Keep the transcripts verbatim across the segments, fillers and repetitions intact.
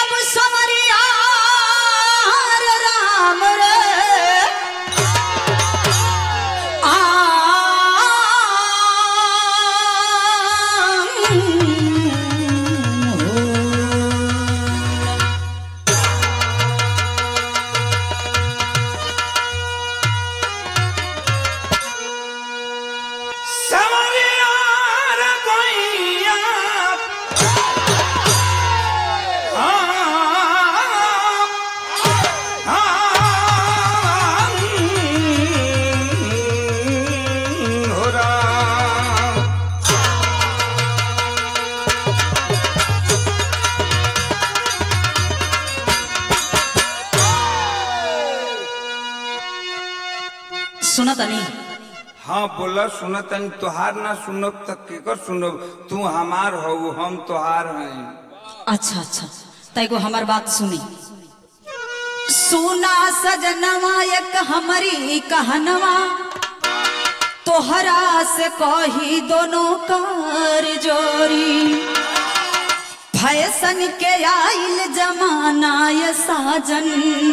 अब समरिया राम रे आ सुना तनी। हाँ बोला सुना तनी। तुहार ना सुनब तक केकर सुनब? तू हमार हो हम तुहार हैं। अच्छा अच्छा तैको हमार बात सुनी। सुना सजनवा एक हमारी कहनवा तोहरा से कही दोनों कर जोरी फैशन के आइल जमाना ये साजन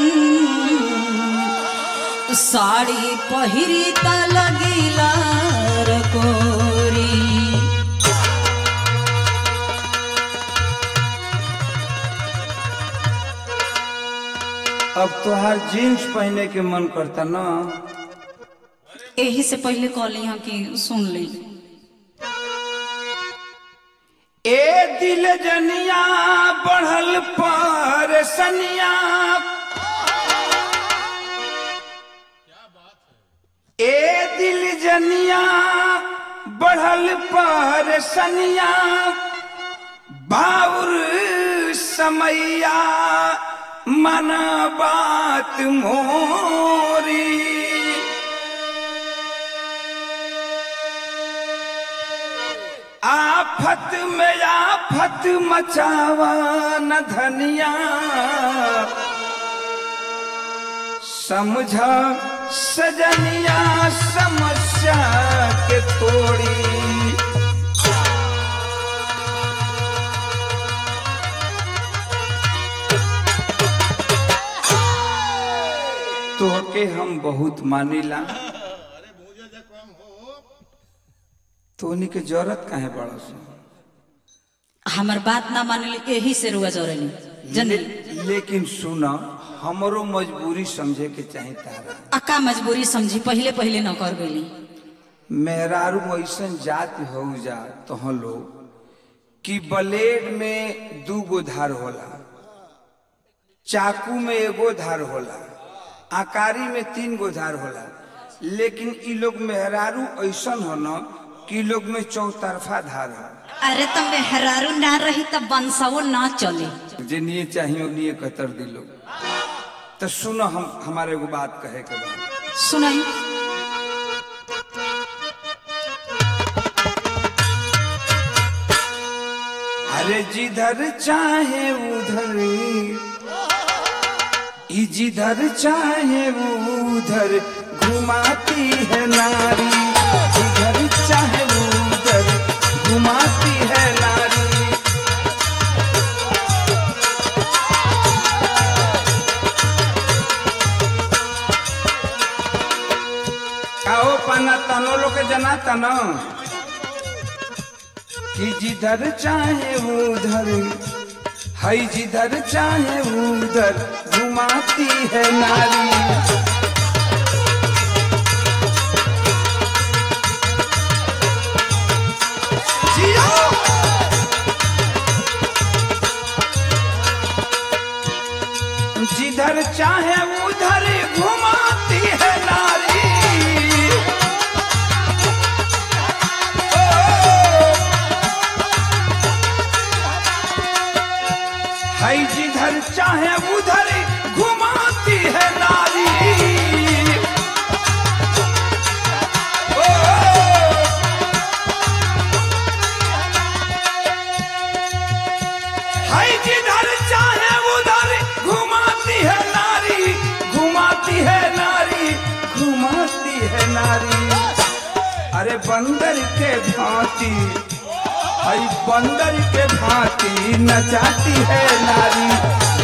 साड़ी पहिरी त लगिला रकोरी। अब तुहार जीन्स पहने के मन करता ना। यही से पहले कहली हाँ कि सुन ली। ए दिल जनिया बढ़ल पर सनिया ए दिल जनिया बढ़ल पर सनिया बाउर समैया मन बात मोरी आफत में आफत मचावा न धनिया समझा सजनिया समस्या के थोड़ी तो के हम बहुत मानिला तो उन्हीं के जरूरत काहे बड़ा सो हमार बात ना मानली यही से रुआ जोरेली जन ले, लेकिन सुना हमरो मजबूरी समझे के चाहे तारा। अका मजबूरी समझी पहले पहले न कर गई। मेहरारू ऐसा जाति हो जा तो हम लोग कि ब्लेड में दू गो धार होला चाकू में एगो धार होला आकारी में तीन गो धार होला लेकिन इ लोग मेहरारू ऐसा हो न कि लोग में चौतरफा धार है। अरे तो मेहरारू ना रही तब बंसाओ ना चले जे नहीं चाहिए नहीं कतर दिलो। तो सुनो हम हमारे को बात कहे के बाद सुनाई। अरे जिधर चाहे उधर जिधर चाहे उधर घुमाती है नारी जिधर चाहे उधर घुमाती है नारी। आओ पना तनो लोग जना तनो कि जिधर चाहे उधर है जिधर चाहे उधर घुमाती है नारी। जिधर चाहे उधर घुमाती है नारी। है जिधर चाहे उधर घुमाती है नारी। ओ है जिधर चाहे उधर घुमाती है नारी घुमाती है नारी घुमाती है नारी। अरे बंदर के भांति है बंदर के भांति नचाती है नारी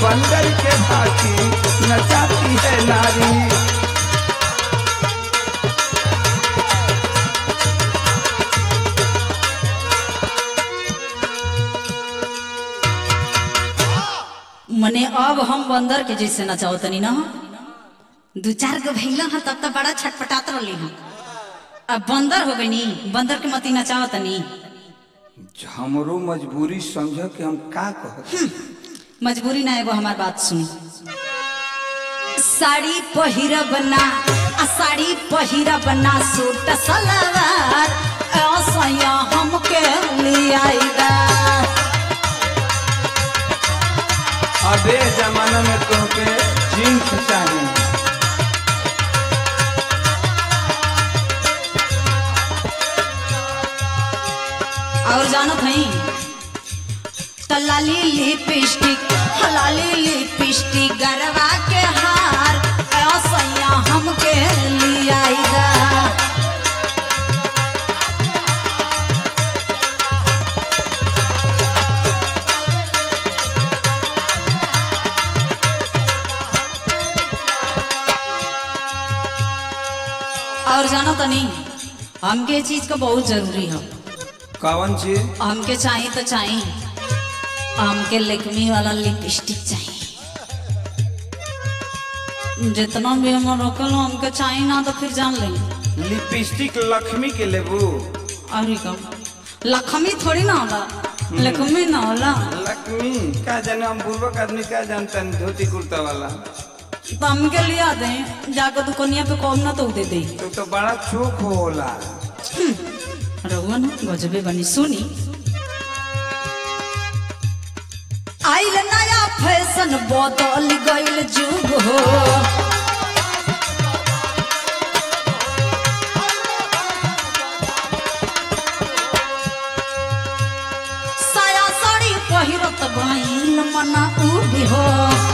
मने अब हम बंदर के जैसे नचाओ तनी ना दो चार गो भैला हा तब तक बड़ा छटपटात रही हम अब बंदर हो गई नी बंदर के मती नचाओ तनी हमरो मजबूरी समझ के हम का कहत मजबूरी ना एगो हमार बात सुनी साड़ी पहिरा बना आ साड़ी पहिरा बना सूट सलवार ऐसा हमके ले आईदा अबे जमाना में तोहके जीन्स चाहिए और जानत नहीं तलाली लिपस्टिक हलाली लिपस्टिक गरवा के हार ऐसा हमके ले आईदा और जानो तो नहीं हमके चीज का बहुत जरूरी है कौन चीज हमके चाहिए तो चाहिए हमके लेकमी वाला लिपस्टिक चाहिए जितना भी हम रखल हमके चाहिए ना तो फिर जान लेंगे लिपस्टिक लक्ष्मी के लेबू और कम लक्ष्मी थोड़ी ना होला लक्ष्मी ना होला लक्ष्मी का जाने हम बुर्बक आदमी का जानता है धोती कुर्ता वाला तो हमके लिया दे जाकर दुकानिया पे कौन ना तो दे दे तो तो बड़ा चोख होला रोहन गजबे बनी सुनी आइल नया फैशन बदल गइल जुग हो साया साड़ी पहिरत गइल मना उड़ी हो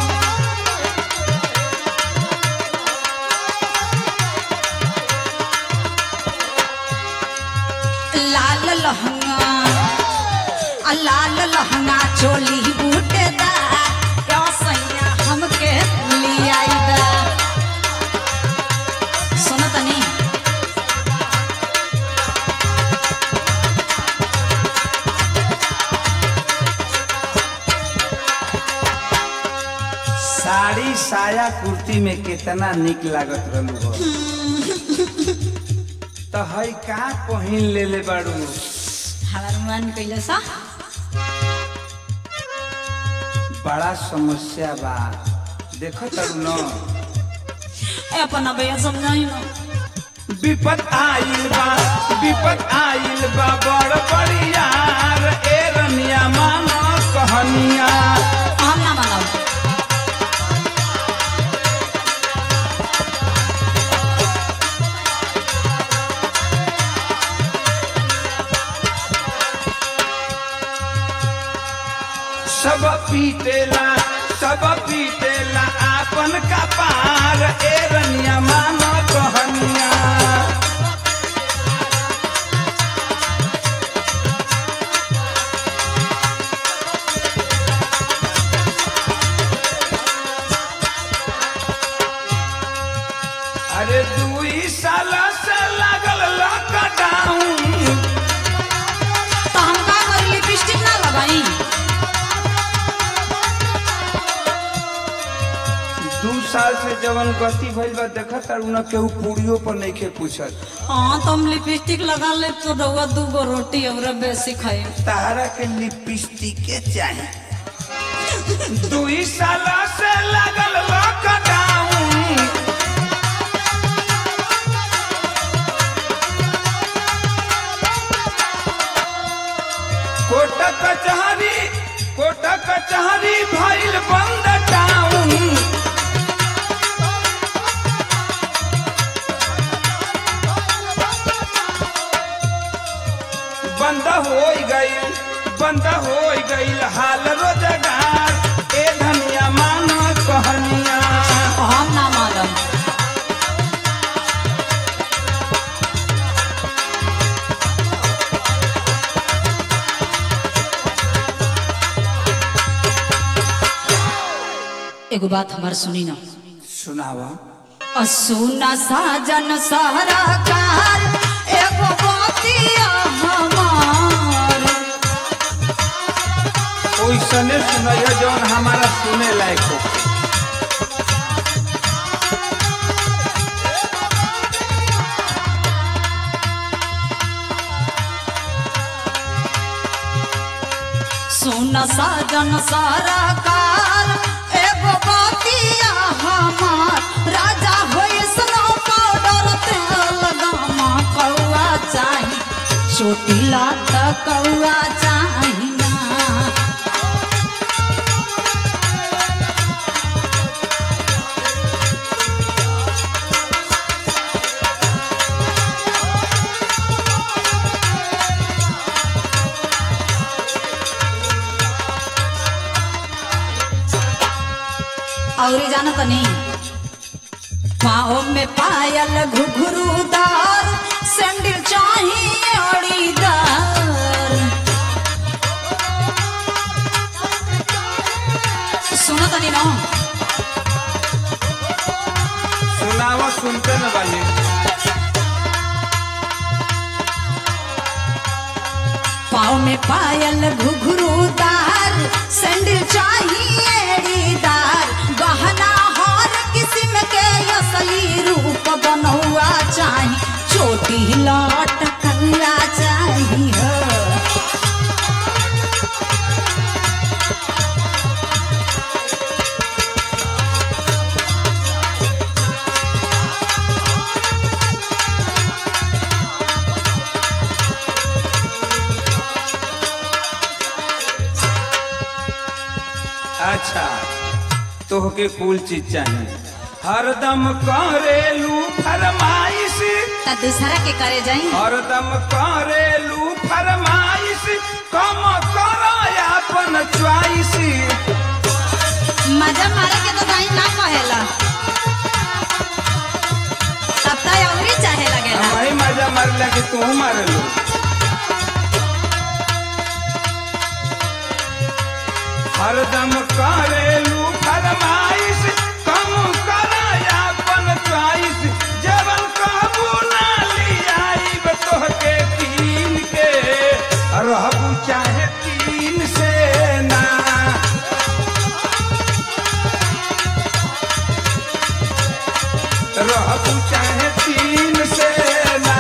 लाल लहंगा लाल लहंगा चोली बूटेदार क्या सैया हमके ले आईदा सुनो तनी साड़ी साया कुर्ती में कितना निक लागत रहलू हो तो हई का पहिन ले ले बाड़ू हमार मन कइला सा बड़ा समस्या बा देखो तरू न ए अपना भैया समझाई ना विपत आइल बा विपत आइल बा बड़ बड़ियार ए रनिया मानो कहनिया हम ना मानो सब पीटेला सब पीटेला आपन का पार ए रनिया मानो कहनिया अरे दुई साल से लागल लॉकडाउन तो हम का करी लिपस्टिक ना लगाई दू साल से जवन गति भइल बा देखत तारू न केहू पूरियो पर नइखे पूछत हाँ तो हम लिपस्टिक लगा ले तो रउआ दू गो रोटी और बेसी खाई तारा के लिपस्टिक के चाहिए दुई साल से लागल लॉकडाउन कोट कचहरी कोट कचहरी भइल बंद टाउन बंद हो गई बंद हो गई हाल रोजगार ए धनिया मानो कहनिया हम ना मालूम एगो बात हमार सुनी ना सुनावा सुना साजन सहरा कार एगो बातिया हमार ओइसने सुनैया जौन हमारा सुने लायक हो। सुन साजन सारा कार एगो बातिया हमार राजा होई स्नो पाउडर तेल गामा कौआ चाही चोटिला त कौआ चाही ना। और जाना तो नहीं पाँव में पायल घुघरूदार सैंडल चाहिए अड़ीदार। सुनो तो नहीं ना सुनावा सुनते न बानी। पाँव में पायल घुघरूदार सैंडल चाहिए अड़ीदार गहना हर किस्म के असली रूप बनौआ चाही चोटी लौट कौआ चाही हो। अच्छा तोहके कुल चीज चाहिए हरदम करेलू फरमाइश ता दूसरा के करे जाई हरदम करेलू फरमाइश कम करो अपन च्वाइस। मजा मारे के तो दाई ना कहेला तब तो अवरी चाहे लगेला। वही मजा मारला कि तू मारलू। हरदम करेलू फरमाइश कम करो अपन च्वाइस जवन कहबू ना लियाइब तोहके कीन के रहबू चाहे तीन से ना। रहबू चाहे तीन से ना।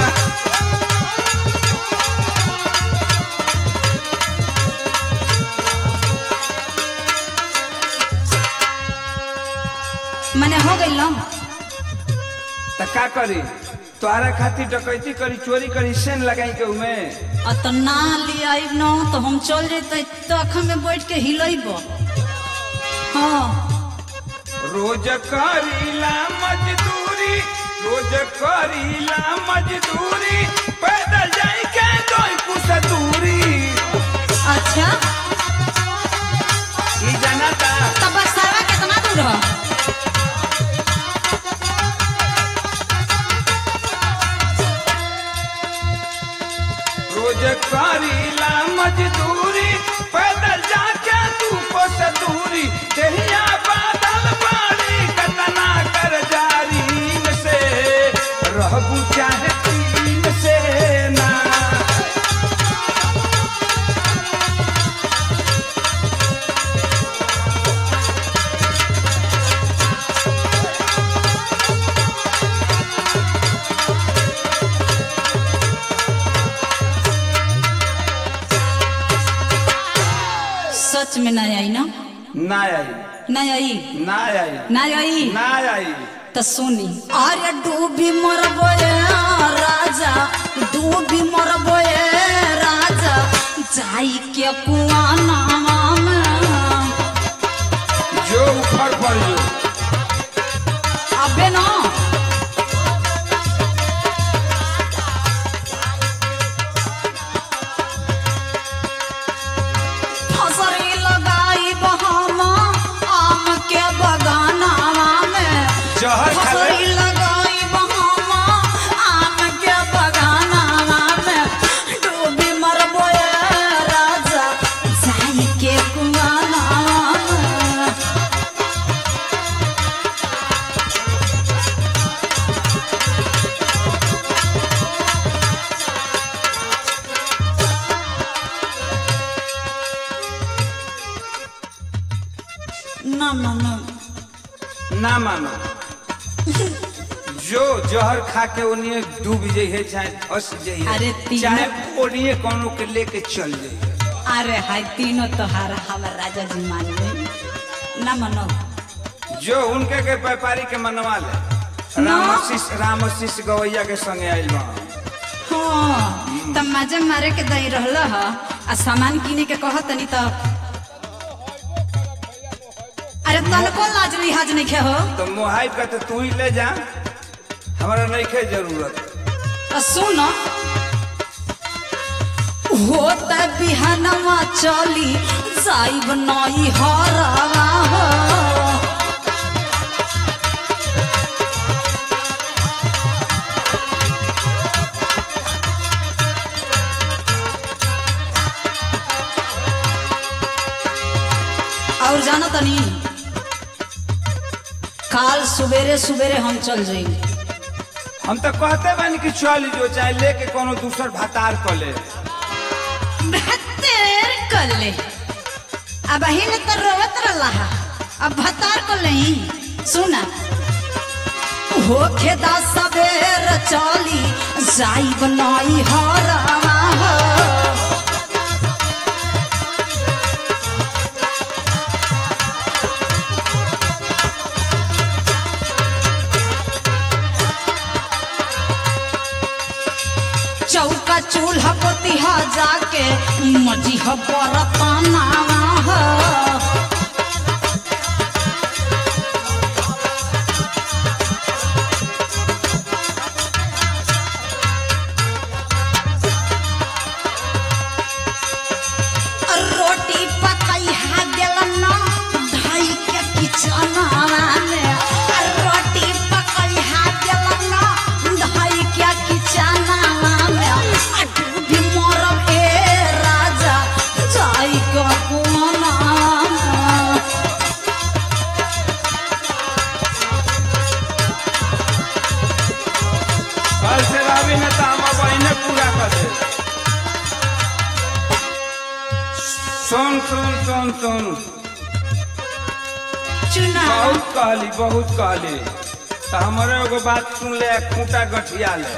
मने हो गई लो त का करी तोहरा खातिर डकैती करी चोरी करी सेन लगाई के उमे और तो ना ले आइब न तो हम चल जैते तो अखा में बैठ के हिलैब। हाँ रोज करीला मजदूरी रोज करीला मजदूरी पैदल जाई के दोई कुछ दूरी। अच्छा ई जनता तब बरसावा कितना दूर हो। रोज करीला मजदूरी पैदल जाके तू कोस दूरी देहिया बादल बाड़ी कतना कर जारीन से रहबू चाहे तीन से ना। सच में ना आई ना ना आई ना आई ना आई ना आई ना आई तो सुनी अरे डूबी मरबोए राजा डूबी मरबोए राजा जाई के कुआं नामा में जो ऊपर पर जो अबे ना फसरी लगाई बहामा आम के बगाना में जहर खा ले। फसरी लगाई बहामा आम के बगाना में डूबी मरबोए राजा जाई के कुआं में। ना मानो ना मानो जो जहर खा के ओनिए डूब जाइए चाहे फंस जाइए अरे तीनों- चाहे ओनिए कोनो के लेके चल जाइए। अरे हाय तीनों तोहार हमार राजा जी मान ले ना मानो जो उनके के व्यापारी के मनवा ले ना। रामशिष रामशिष गवैया के संगे आइल बा। हाँ तब मजे मारे के दही रहल ह आ सामान किने के कहत नहीं तो अरे तनको लाज लिहाज नहीं खे हो तो मोहाइब का तो तू ही ले जा, हमारा नहीं के जरूरत। तो सुन होता बिहानवा चली जाइब नई हरवा हो और जाना तनी काल सवेरे सवेरे हम चल जाएंगे। हम तो कहते बानी कि चल जो चाहे लेके कोनो दूसर भातार कर ले। भत्तेर कर ले अब हिन तो रोवत रहा अब भतार कर ले सुना होखे दा सवेर चली जाइब नई हरवा हो चौका चूल्हा पोतिहा जाके मजी ह बरतना हो रोटी पकैहा गेलना धाई के किचनवा में रोटी पकैहा गेलना धाई के किचनवा भी मोरब ए राजा जाई को कोना कल से रवि ने तो हम बहने पूरा कर दे। सुन सुन सुन सुन चुना बहुत कहली बहुत कहली तो हमारे एगो बात सुन ले, खूंटा गठिया ले।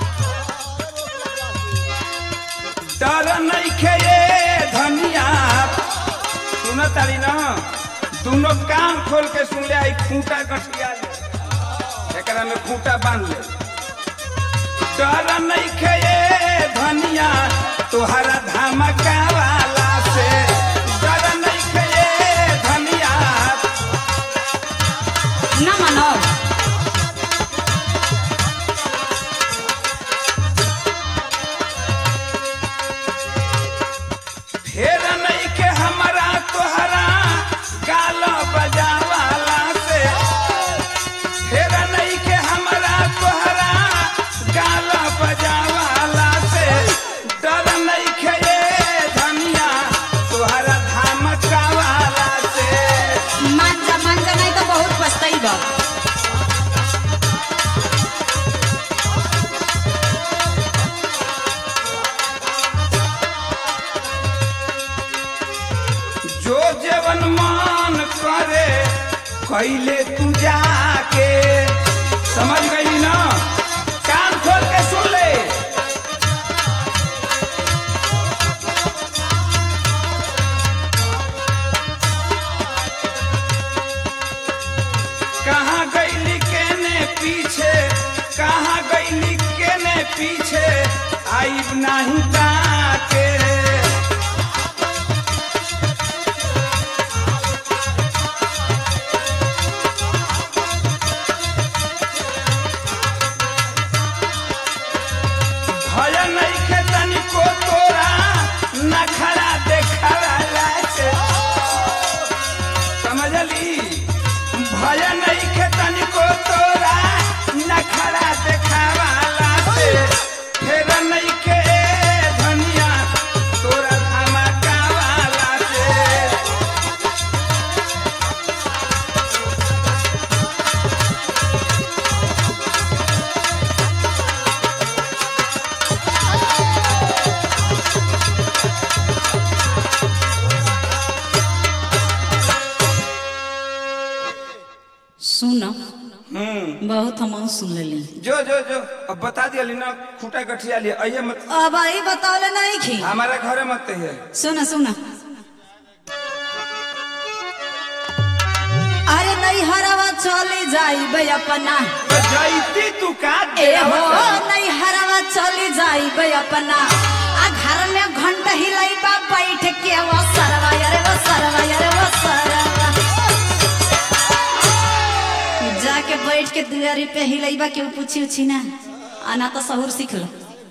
डर नहीं खेये धनिया सुन तारी ना, दोनों कान खोल के सुन ले। आई खूंटा गठिया ले, एकरा में खूंटा बांध ले। डर नहीं खेये धनिया तोहरा धमका वाला से, डर नहीं खेये धनिया। ना मानो फेर नहीं के हमारा तोहरा गाल बजावाला से, फेर नहीं के हमारा तोहरा गाल बजावाला से। डर नहीं के ये धनिया तोहरा धमकावाला से। मांजा मांजा नहीं तो बहुत पछताई बा जो जीवन मान करे कैले तू जाके, समझ गई ना? कान खोल के सुन ले। कहाँ गईली केने पीछे, कहाँ गईली केने पीछे, आइब नहीं ताके। भय नहीं के तनिको तोरा नखरा देखला से, समझली? भय नहीं के तनिको तोरा नखरा देखावाला से। फेर नहीं के धनिया तोरा धमकावाला से। सुन हम्म बहुत हम सुन लेली। जो जो जो अब बता दिया ना खूटा गठिया लिया आइए मत अब आई बतावले नहीं खी। हमारे घरे मत है। सुना सुना अरे नहीं हरावा चली जाइबे अपना जाइती तू का ए हो नहीं हरावा चली जाइबे अपना आ घर में घंटा हिलाइबा बैठ के वो सरवा अरे वो सरवा अरे वो सरवा जाके बैठ के दुआरी पे हिलाइबा के पूछी उछी ना आना तो सहूर सीख लो।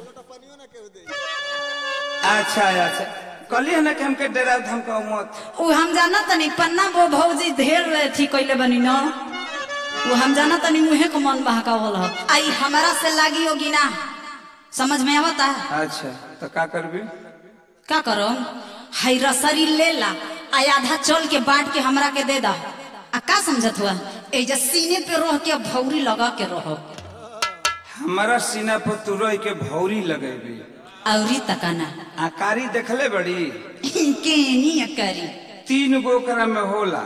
अच्छा अच्छा कलिए ना कि हमके डरा धमका मत उ हम जाना तनी पन्ना वो भौजी ढेर ठीक कइले बनी न वो हम जाना तनी मुहे को मन बहकावल ह आई हमारा से लागी होगी ना समझ में आवता। अच्छा तो का करबी का करो हाई रसरी ले ला आ आधा चल के बांट के हमरा के दे दा आ का समझत हुआ ए जे सीने पे रह के भौरी लगा के रहो हमारा सीना पर तू रह के भौरी लगेबी औरी तकाना आकारी देखले बड़ी केनी अकारी तीन गो करा में होला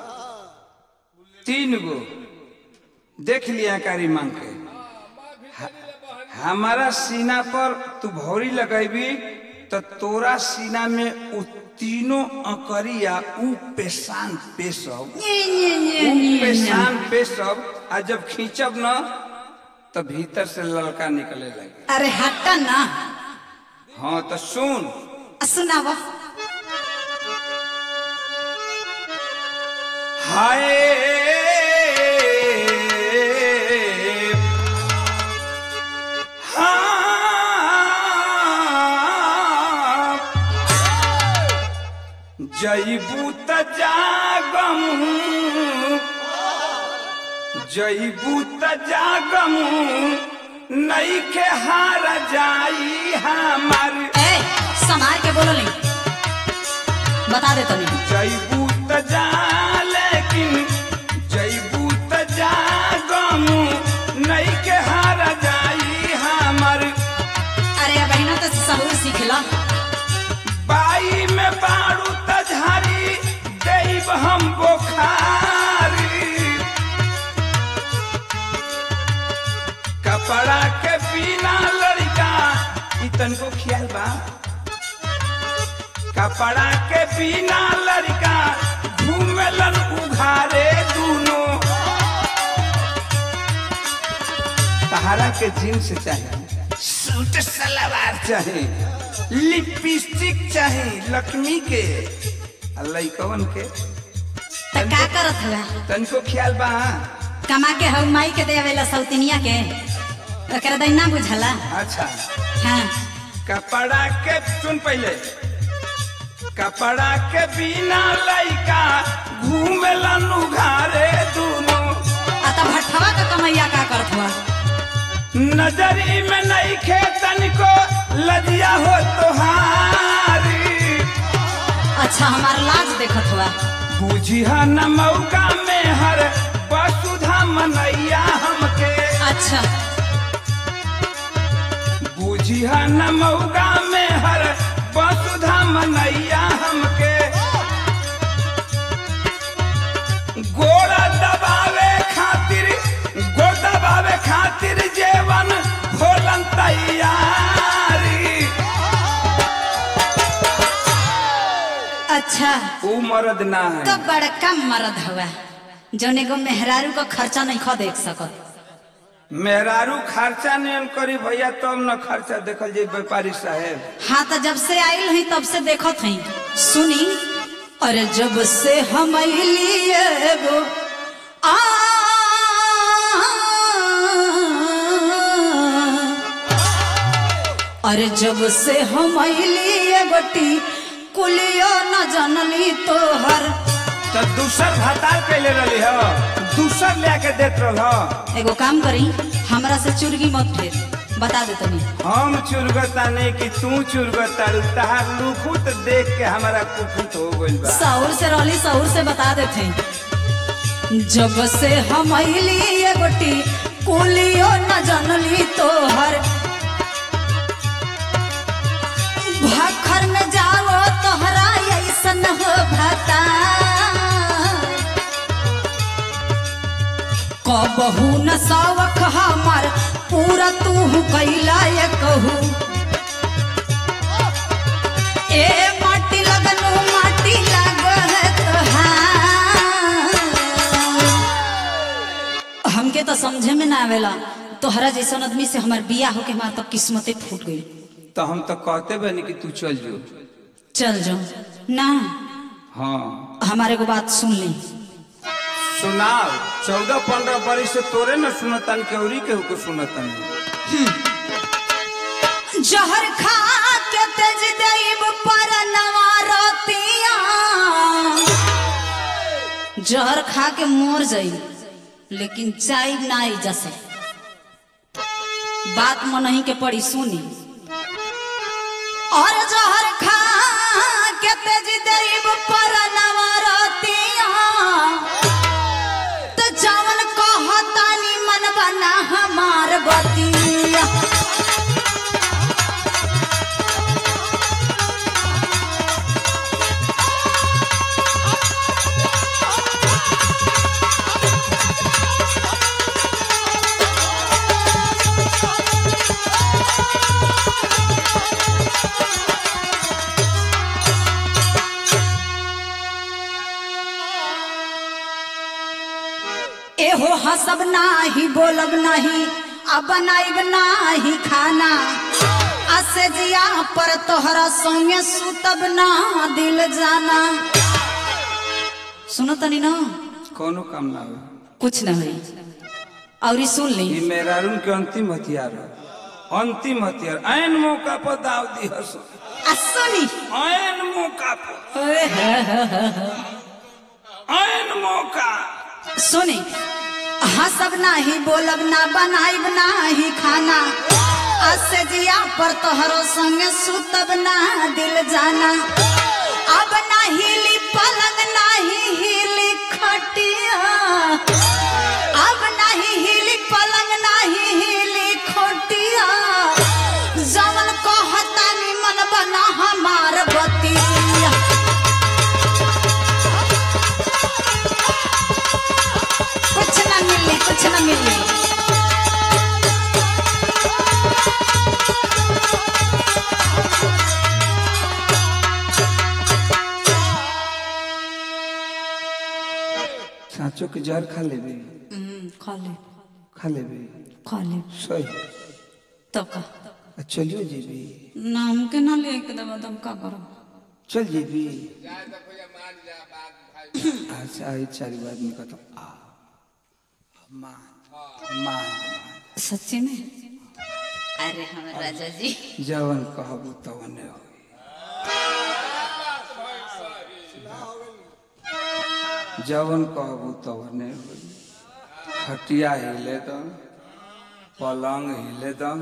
तीन गो देख लिया आकारी मांग के ह- हमारा सीना पर तू भौरी लगेबी तो तोरा सीना में उ तीनों अकरिया उ पेशान पेशब ये ये ये उ ये पेशान पेशब आ जब खींचब न तो भीतर से ललका निकले लगे। अरे हटा ना हाँ तो सुन सुनावा हाय हाँ जईबू त जागम जईबू त जागम नहीं के हार जाई हमार ए समार के बोलो नहीं बता दे तनी जईबू त जा लेकिन जईबू त जागम नहीं के हार जाई हमार अरे बहनों तो सहूर सीख लो बाई में बारू त झारी देब हम बोखारी कपड़ा के बिना लड़का इतन को ख्याल बा कपड़ा के बिना लड़का घूमेलन उघारे दूनो तहारा के जीन्स चाहिए सूट सलवार चाहिए लिपस्टिक चाहिए लक्ष्मी के लइकवन के तो का करत हुआ तनको ख्याल बा कमा के हऊ माई के देवेला सौतिनिया के ओकरा दै ना बुझला। अच्छा हाँ कपड़ा के सुन पहले कपड़ा के बिना लइका घूमेलन उघारे दूनो आ तो भट्ठवा का कमैया का करत हुआ नजरी में नहीं खेतन को लजिया हो तोहारी अच्छा हमार लाज देखत हुआ बुझिया न मौका में हर वसुधा मनैया हमके अच्छा बुझिया न मौका में हर वसुधा मनैया हमके गोड़ा दबावे खातिर गोड़ दबावे खातिर जेवन भोलन तैयारी अच्छा ऊ मर्द ना है तो बड़का मर्द हुआ जौन एगो मेहरारू का खर्चा नहीं खो देख सकत मेहरारू खर्चा नहीं करी भैया तब तो न खर्चा देखल जे व्यापारी साहेब। हाँ तो जब से आयल है तब से देखत है सुनी अरे जब से हम लिए गो आ अरे जब से हम लिए गोटी कुलियो न जनली तोहर तो दूसर भतार कैले रही हो दूसर लेके देत रहो एगो काम करी हमरा से चुरगी मत फेर बता दे तनी हम चुरगता नहीं कि तू चुरगता तहार लुकुत देख के हमारा कुकुत हो गइल बा सौर से रहली सौर से बता देते जब से हम लिए गोटी कुलियो न जनली तोहर भाखर में जाओ तोहरा ऐसन हो भाता कबहू न सावक हमार पूरा तू कैला ये कहू ए माटी लगनू माटी लागत हमके तो समझे में ना आवेला तोहरा जैसा आदमी से हमार बिया होके हमार तो किस्मते फूट गई। तो हम तो कहते बनी कि तू चल जो चल जाओ ना। हाँ हमारे को बात सुन ली सुनाओ। चौदह पंद्रह बरिस से तोरे न सुनतन केवरी के को सुनतन। जहर खा के तेज देव पर नवारतिया जहर खा के मोर जाई लेकिन चाय नाई जैसे बात मनही के पड़ी सुनी। और जहर खा के तेज देव पर नवारतिया तो जवन कहतानी मन बना हमार बतिया। एहो हसब नाही बोलब नहीं अब बनाइब नाही खाना असे जिया पर तोहरा संगे सुतब ना दिल जाना। सुनो तनी ना कोनो काम ना हो कुछ ना हुई और सुन ली ये मेरा रूम के अंतिम हथियार है। अंतिम हथियार ऐन मौका पर दाव दी हस सुनी ऐन मौका पर ऐन मौका सुनी हसब नाही बोलब ना बनाइब नाही खाना असे जिया पर तोहरो संगे सुतब ना दिल जाना। अब ना हिली पलंग नाही हिली खटिया अब नहीं हिली पलंग नाही हिली खटिया जवन कहतानी मन बना हमार बतिया। कुछ ना मिली कुछ ना मिली साँचो के जहर खा लेबे खा ले खा लेबे खा ले सही तब का चलियो जेबी नाम के ना ले के दबा दम का करो चल जेबी अच्छा आई चार बार निकल आ मां मां सच्ची में अरे हम राजा जी जवन कहबू तवने हो जवन कहबू तवने हो। खटिया हिले दम पलंग हिले दम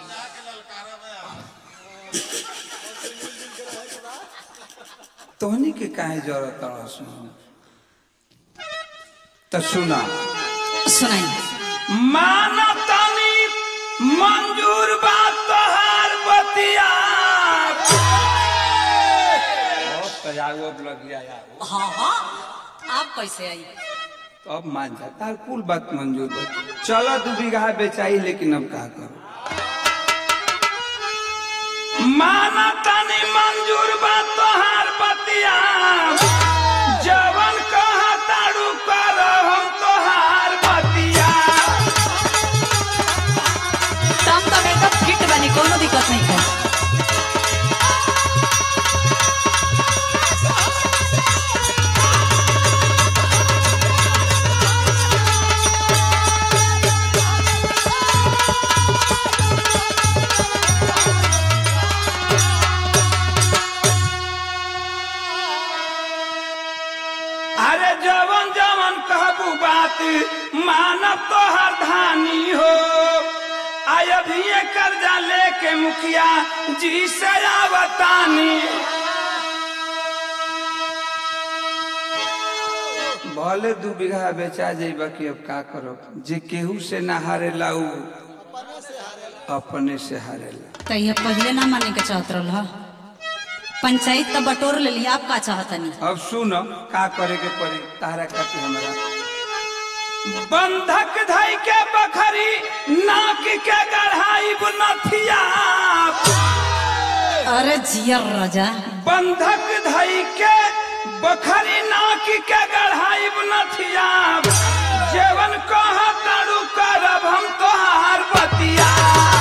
तोहनी के काहे जरूरत है सुन तो सुना सुनाई मानतानी मंजूर बात तोहार बतिया बहुत तैयार लग गया यार। हाँ हाँ आप कैसे आई तो अब मान जाता है कुल बात मंजूर बात चलो दो बीघा बेचाई लेकिन अब क्या करो मानतानी मंजूर बात तोहार बतिया जवन कहा ताड़ू कर हम तोहार बतिया। तम तब एकदम फिट बनी कोनो दिक्कत नहीं है। अरे जवन जवन कहबू बात मानब तोहर धानी हो आय भी कर्जा लेके मुखिया जी से आवतानी भले दू बीघा बेचा जेबा कि अब का करो जे केहू से ना हारेला उ अपने से हारेला। तो ये पहले ना माने के चाहत रहा पंचायत तो बटोर ले लिया आप का चाहता नहीं। अब सुन का करे के पड़ी तारा खातिर हमरा बंधक धई के बखरी नाक के गढ़ाई नथिया। अरे जियर राजा। बंधक धई के बखरी नाक के गढ़ाई नथिया। जेवन कहा तारू करब हम तोहार बतिया।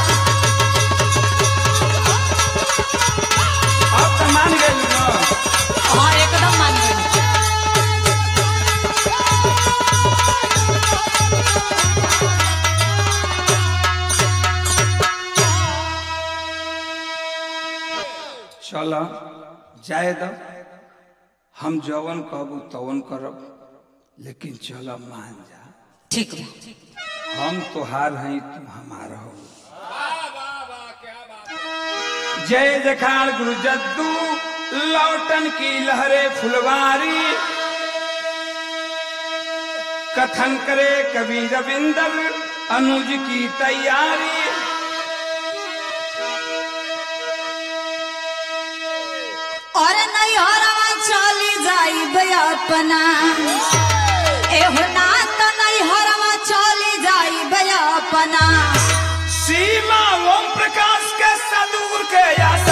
अब तो मान गए ना? हाँ एकदम मान गए। चलो जाए दो, हम जवन कहबू तवन करब, लेकिन चलो मान जा। ठीक है। हम तोहार हैं, तू हमारा हो। जय जखाड़ गुरु जद्दू लौटन की लहरे फुलवारी। कथन करे कवि रविंदर अनुज की तैयारी। और नहीं हरवा चली जाई अपना एहो ना तो नहीं हरवा चली जाई अपना। सीमा ओम प्रकाश के सदूर के या